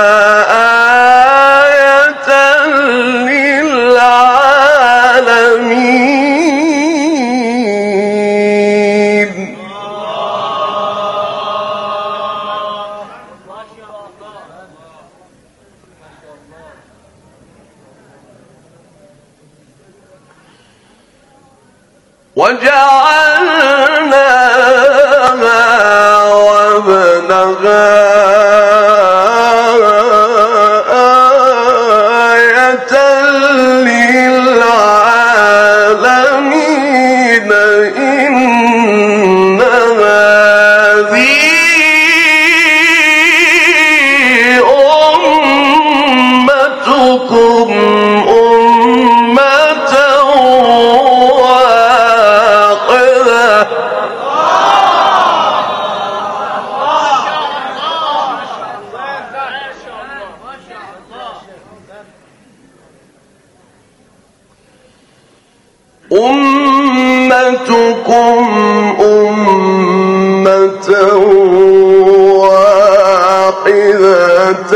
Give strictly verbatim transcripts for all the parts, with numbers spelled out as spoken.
آية للعالمين. وجعلناها وابنها آية للعالمين. إن هذه أمتكم أمة واحدة أمتكم أمة واحدة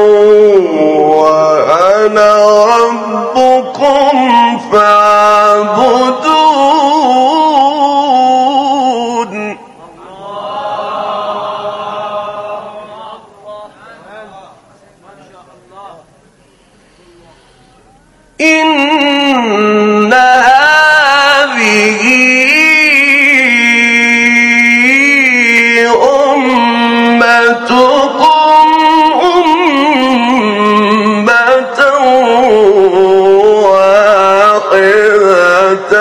وأنا ربكم فاعبدون. إن هذه أمتكم أمة واحدة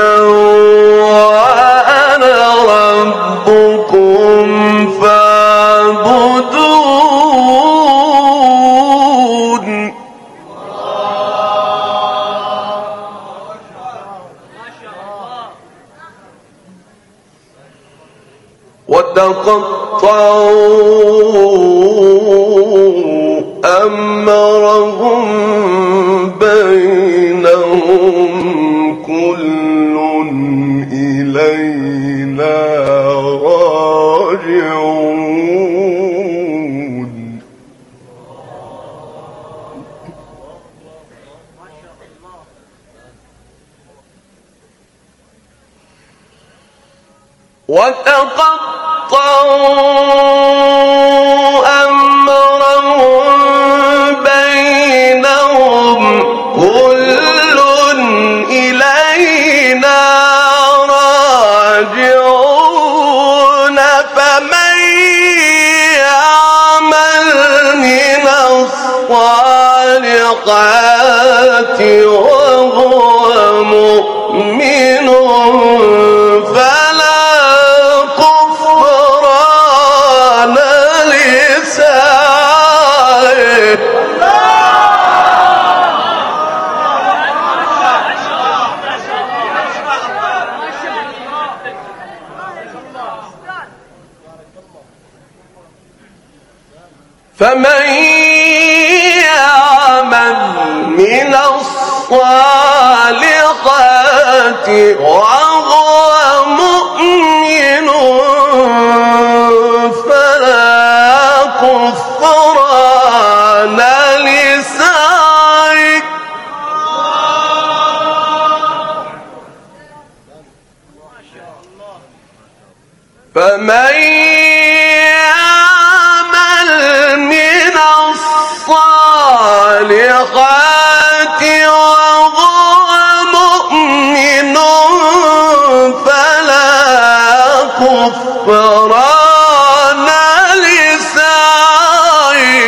وأنا ربكم فاعبدون. وتقطعوا أمرهم بينهم كل إلينا راجعون. وتقطعوا أمرهم بينهم كل إلينا راجعون. فمن يعمل من الصالحات وهو مؤمن فلا كفران لسعيه فمن يعمل من الصالحات وهو مؤمن فلا كفران لسعيه فمن يعمل من الصالحات وهو مؤمن فلا كفران لسعيه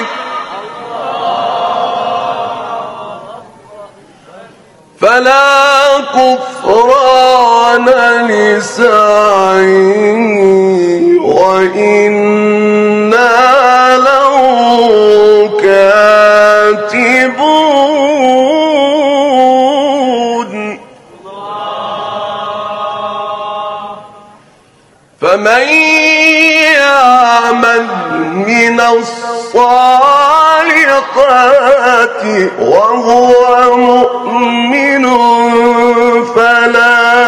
فلا كفران لسعيه وإنا له كاتبون. فمن يعمل من الصالحات وهو مؤمن فلا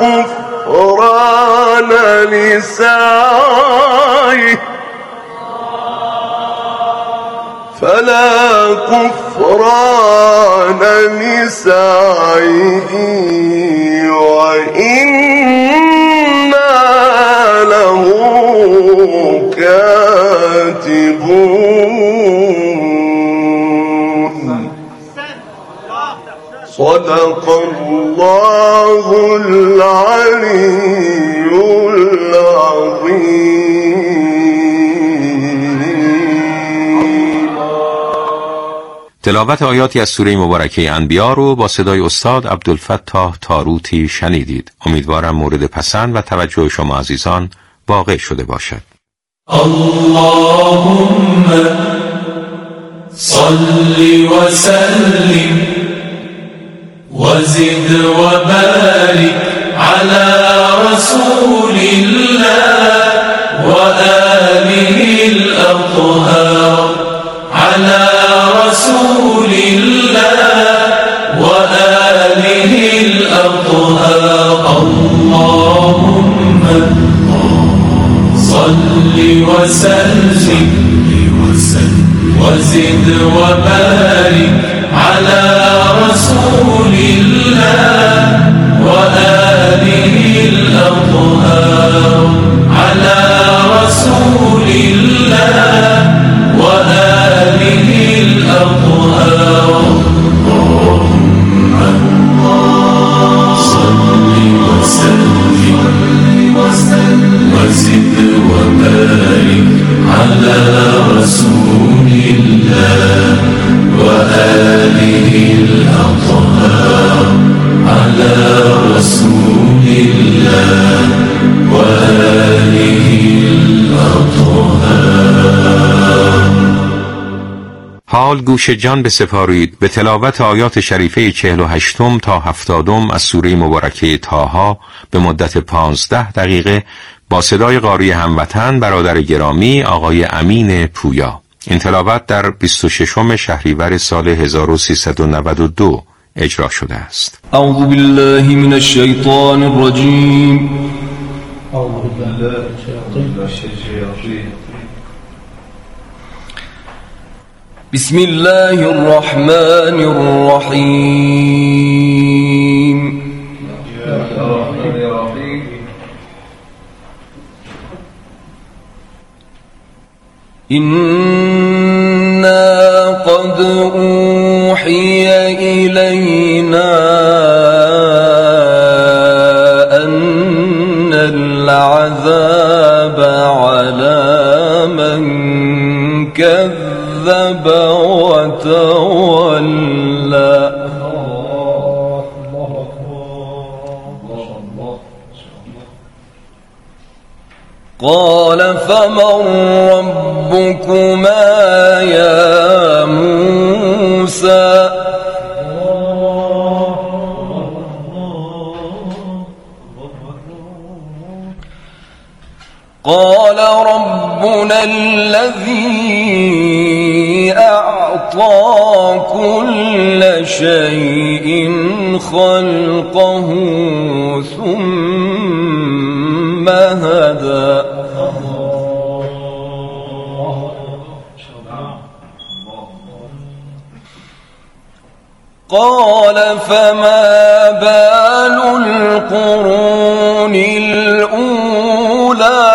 كفران لسعيه فلا كفران لسعيه وإنا له كاتبون. صدق الله العلي العظيم. تلاوت آیاتی از سوره مبارکه انبیا رو با صدای استاد عبدالفتاح تاروتی شنیدید. امیدوارم مورد پسند و توجه شما عزیزان واقع شده باشد. اللهم صل وسلم وزد وبارك على رسول الله وآله الأطهار على رسول الله وآله الأطهار. اللهم صل وسلم وزد وبارك على رسول الله وآله الأطهار على رسول الله وآله الأطهار. صل وسلم وزد وبارك على رسول الله وآله الأطهار على رسول الله وآله الأطهار. حال گوش جان بسپارید به تلاوت آیات شریفه چهل و هشتم تا هفتادم از سوره مبارکه طه به مدت پانزده دقیقه با صدای قاری هموطن برادر گرامی آقای امین پویا. این تلاوت در بیست و ششم شهریور سال هزار و سیصد و نود و دو اجرا شده است. اعوذ بالله من الشیطان الرجیم. اعوذ بالله من الشیطان الرجیم. بسم الله الرحمن الرحیم. إنا قد أوحي إلينا أن العذاب على من كذب وتولى. قال فمن ربكما يا موسى؟ قال ربنا الذي أعطى كل شيء خلقه ثم هدى. قال فما بال القرون الأولى؟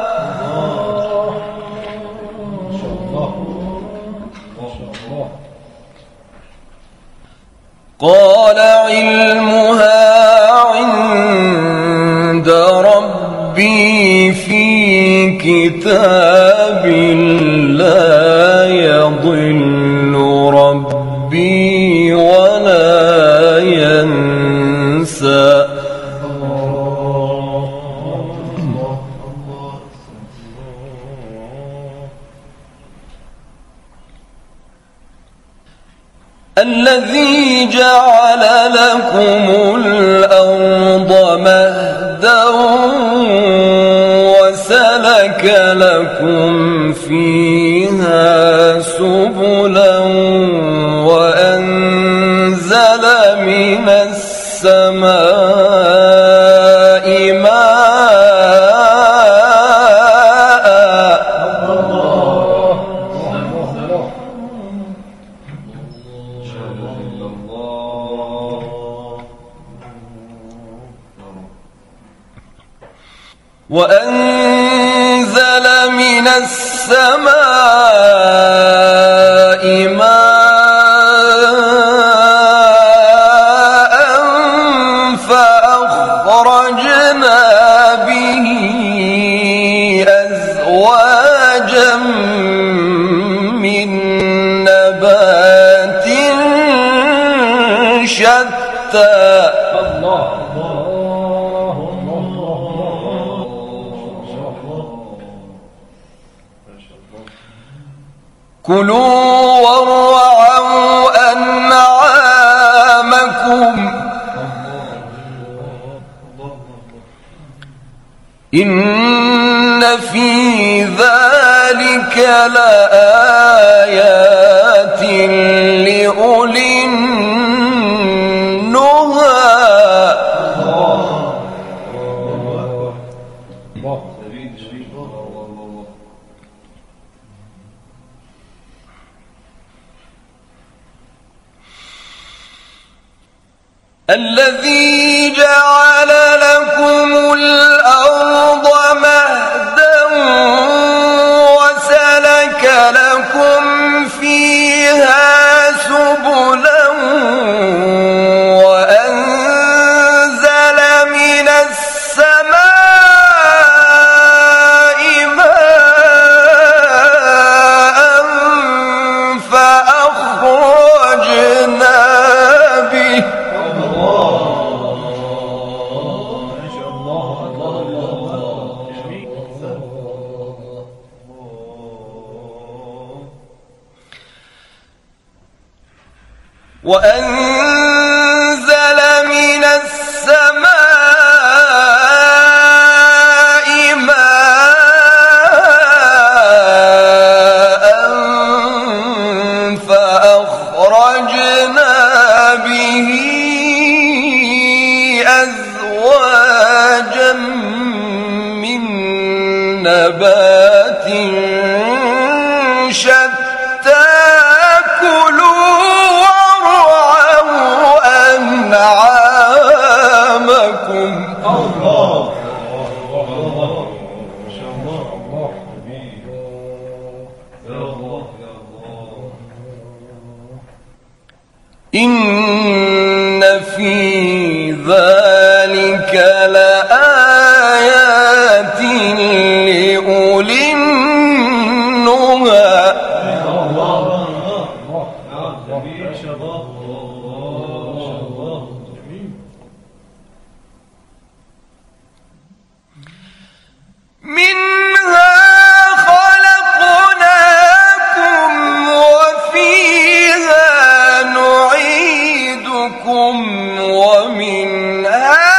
قال علمها عند ربي في كتاب لا يضل ربي ولا ينسى. الذي جعل لكم الأرض مهدا وسلك لكم فيها سبلا وأنزل من السماء ماء وأنزل من السماء ماء فأخرجنا به أزواجا من نبات شتى. كلوا وارعوا أنعامكم إن في ذلك لآيات لأولي النهى. الذي جعل لكم الأرض مهدا وسلك لكم فيها سبلا وأنزل من السماء ماء فأخرجنا به وأنزل من السماء ماء فأخرجنا به أزواجا من نبات شتى. كلوا أنعامكم إن في ذلك لآيات لأولي النهى. منها خلقناكم وفيها نعيدكم ومنها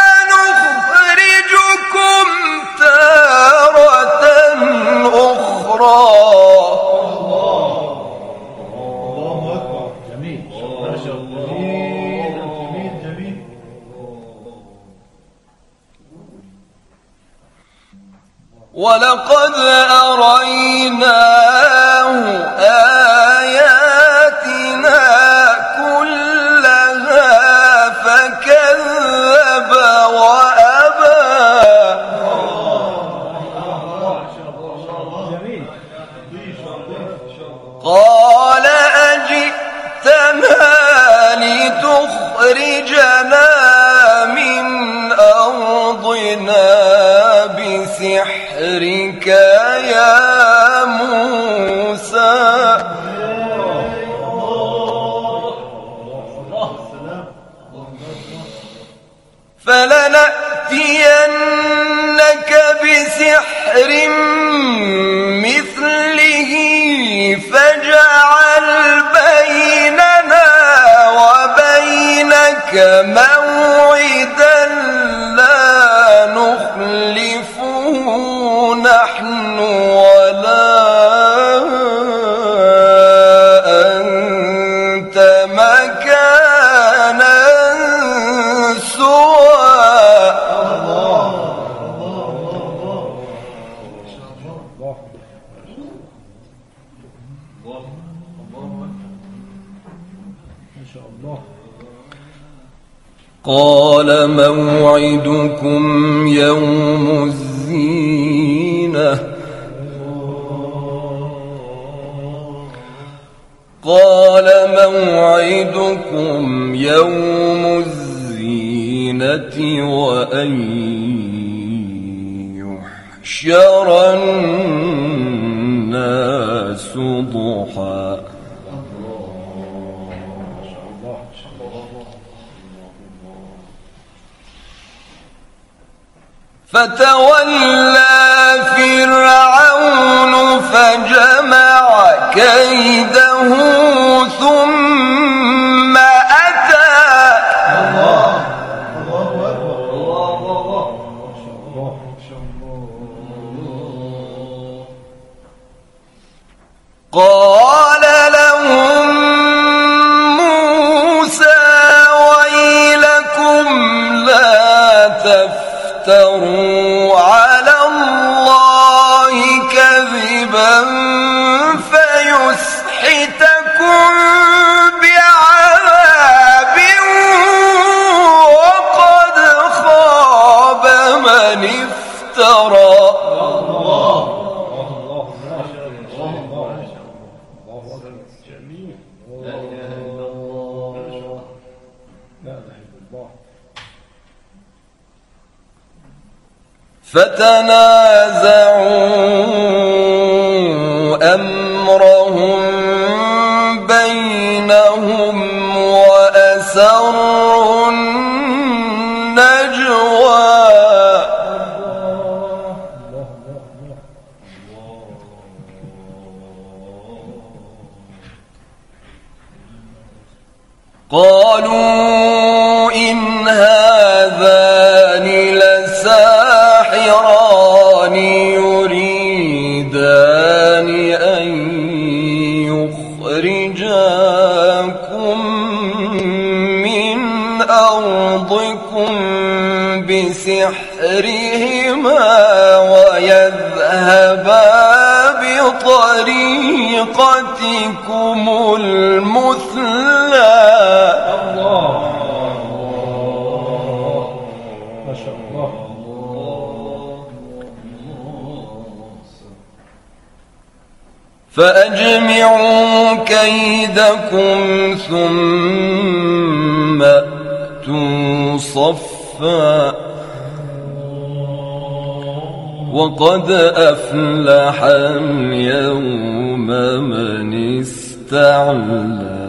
نخرجكم تارة أخرى. ولقد أريناه آياتنا كلها فكذب وأبى. قال أجئتنا لتخرجنا من أرضنا بسحرك يا موسى. فلنأتينك بسحر مثله فاجعل بيننا وبينك موعدا لا نخلفه نحن ولا أنت مكانا سوى. قال موعدكم يوم الزينة قال موعدكم يوم الزينة وأن يحشر الناس ضحى فتولى فرعون فجمع كيده ثم أتى قال لهم موسى ويلكم لا تفتروا على الله كذبا فيسحتكم بعذاب وقد خاب من افترى فتنازعوا أمرهم بينهم وأسروا النجوى قالوا إن هذان لساحران يريدان أن يخرجاكم من أرضكم بسحرهما ويذهبا بطريقتكم المثلى فأجمعوا كيدكم ثم أتوا صفا وقد أفلح اليوم من استعلى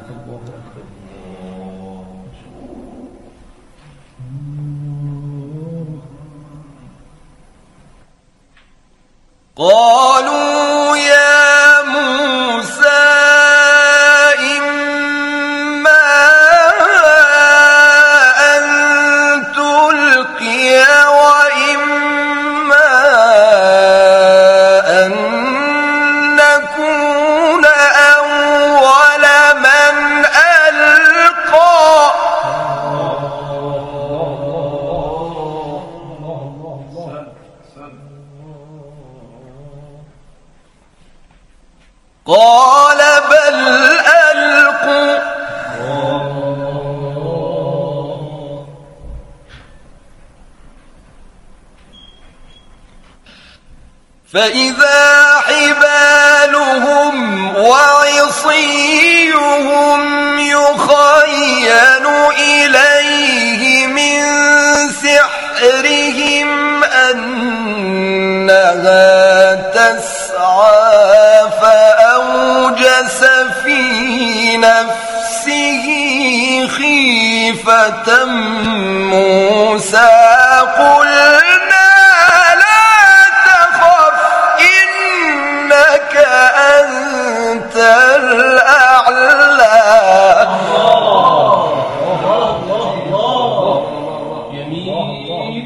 قالوا يا موسى إما أن تلقي وإما أن نكون أول من ألقى قال بل ألقوا فإذا حبالهم وعصيهم يخيل إليه من سحرهم أنها تسعى فأوجس في نفسه خيفة موسى قلنا لا تخف إنك أنت الأعلى جميل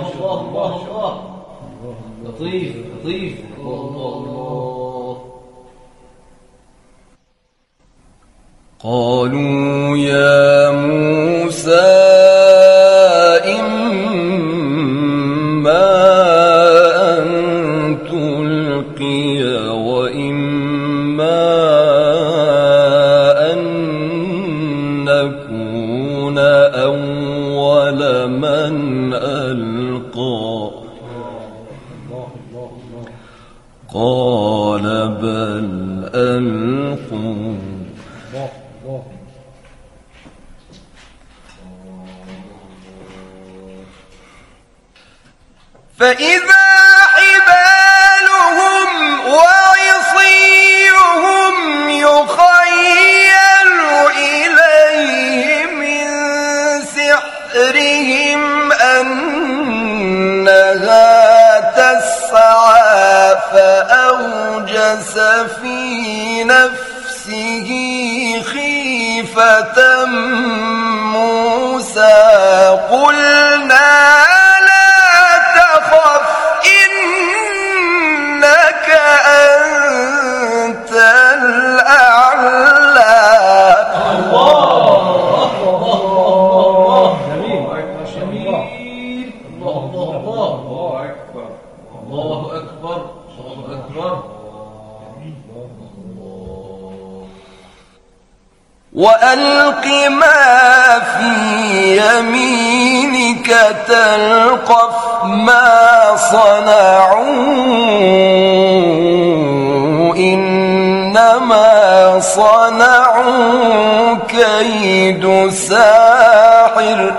لطيف لطيف قالوا يا موسى إما أن تلقي وإما أن نكون أول من ألقى قال بل ألقوا يتقون فإذا حبالهم وعصيهم يخيل إليه من سحرهم أنها تسعى فأوجس في نفسه خيفة موسى قلنا وألق ما في يمينك تلقف ما صنعوا إنما صنعوا كيد ساحر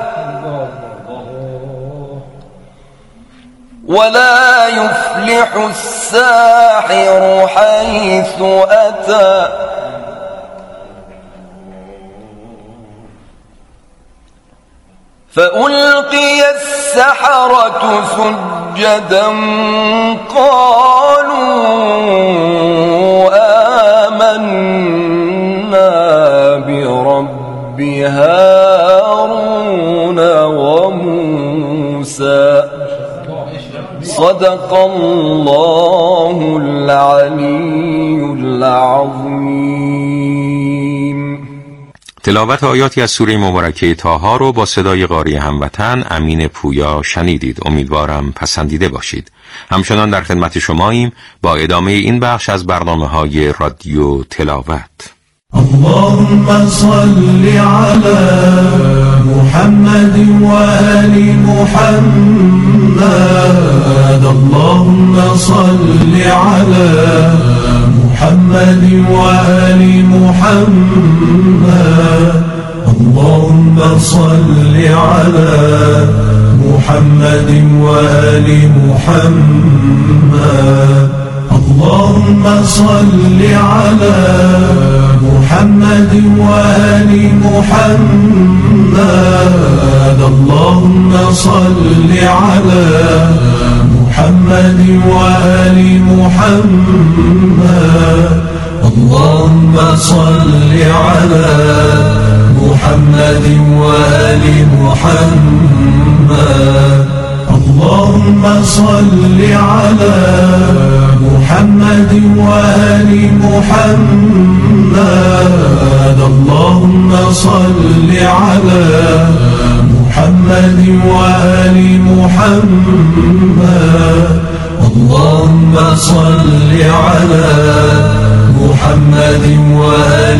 ولا يفلح الساحر حيث أتى فألقي السحرة سجدا قالوا آمنا برب هارون وموسى صدق الله العلي العظيم. تلاوت آیاتی از سوره مبارکه طه رو با صدای قاری هموطن امین پویا شنیدید. امیدوارم پسندیده باشید. همچنان در خدمت شماییم با ادامه این بخش از برنامه‌های رادیو تلاوت. اللهم صل على محمد وآل محمد اللهم صل على محمد وآل محمد اللهم صل على محمد وآل محمد اللهم صل على محمد وآل محمد اللهم صل على محمد وآل محمد اللهم صل على محمد وآل محمد اللهم صل على محمد وآل محمد اللهم صل على محمد وآل محمد اللهم صل على محمد وآل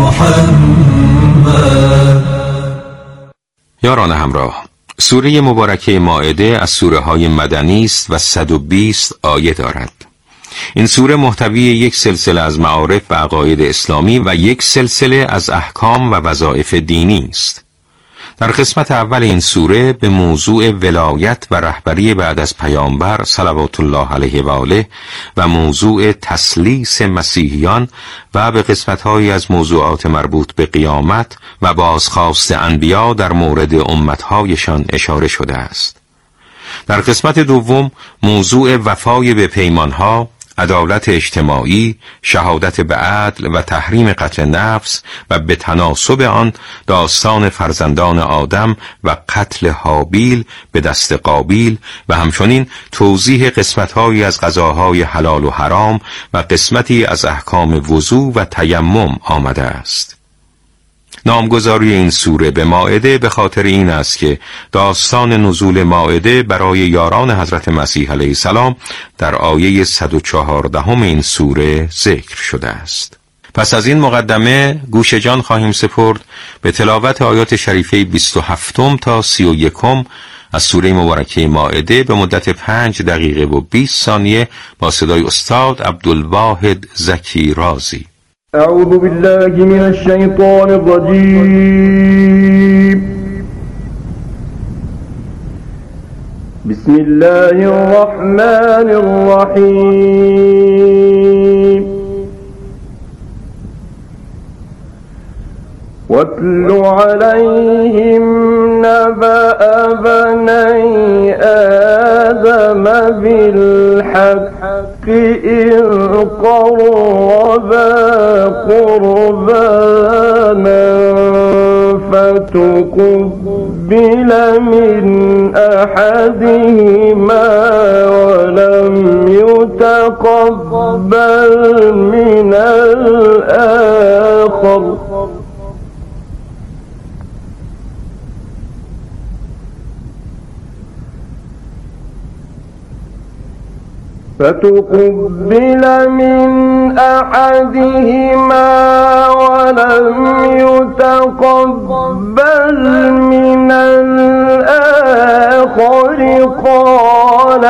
محمد. یاران همراه، سوره مبارکه مائده از سوره های مدنی است و صد و بیست آیه دارد. این سوره محتوی یک سلسله از معارف و عقاید اسلامی و یک سلسله از احکام و وظایف دینی است. در قسمت اول این سوره به موضوع ولایت و رهبری بعد از پیامبر صلوات الله علیه و آله و موضوع تسلیس مسیحیان و به قسمت‌هایی از موضوعات مربوط به قیامت و بازخواست انبیا در مورد امت‌هایشان اشاره شده است. در قسمت دوم موضوع وفای به پیمانها، عدالت اجتماعی، شهادت به عدل و تحریم قتل نفس و به تناسب آن داستان فرزندان آدم و قتل هابیل به دست قابیل و همچنین توضیح قسمت‌هایی از غذاهای حلال و حرام و قسمتی از احکام وضو و تیمم آمده است. نامگذاری این سوره به مائده به خاطر این است که داستان نزول مائده برای یاران حضرت مسیح علیه السلام در آیه صد و چهاردهم این سوره ذکر شده است. پس از این مقدمه گوش جان خواهیم سپرد به تلاوت آیات شریفه بیست و هفتم تا سی و یکم از سوره مبارکه مائده به مدت پنج دقیقه و بیست ثانیه با صدای استاد عبدالواحد زکی رازی. أعوذ بالله من الشيطان الرجيم. بسم الله الرحمن الرحيم. واتل عليهم نبأ بني آدم بالحق إذ قربا قربانا فتقبل من أحدهما ولم يتقبل من الآخر فتقبل من أحدهما ولم يتقبل من الآخر قال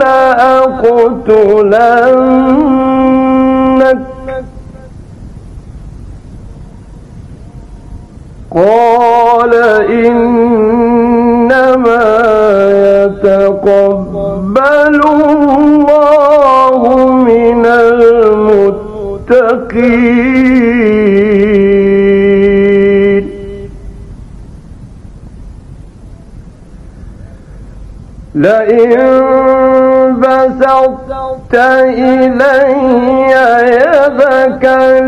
لأقتلنك قال إنما يتقبل الله من المتقين. لئن بسطت إلي يدك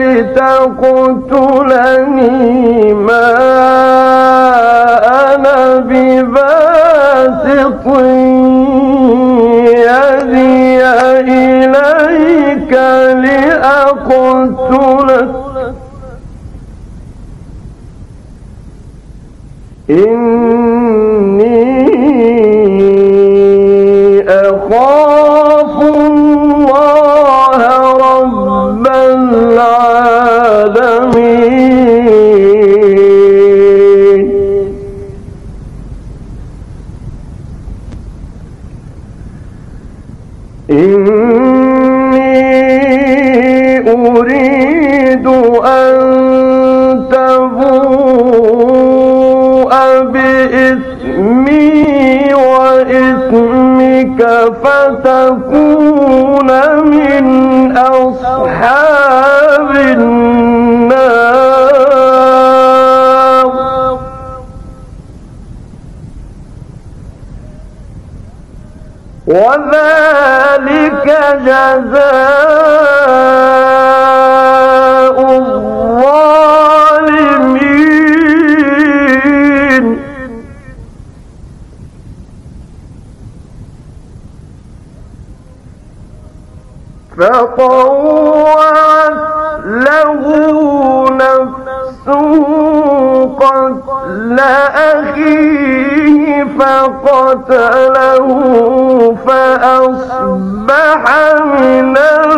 لتقتلني ما أنا بباسط يدي إليك لأقتلك إني أخاف الله رب العالمين. إني أريد أن تبوء بإثمي وإثمك فتكون من أصحاب النار وذلك جزاء الظالمين. فطوعت له نفسه قتل أخيه فقتله فأصبح من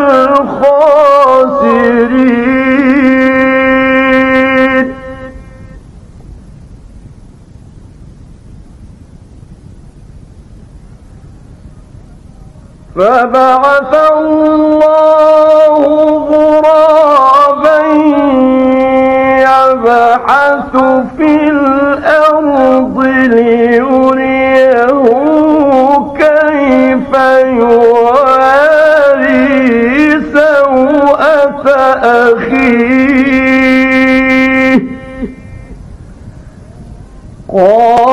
الخاسرين. فبعث الله غرابا يبحث في الأرض ليريه كيف يواري سوءة أخيه قال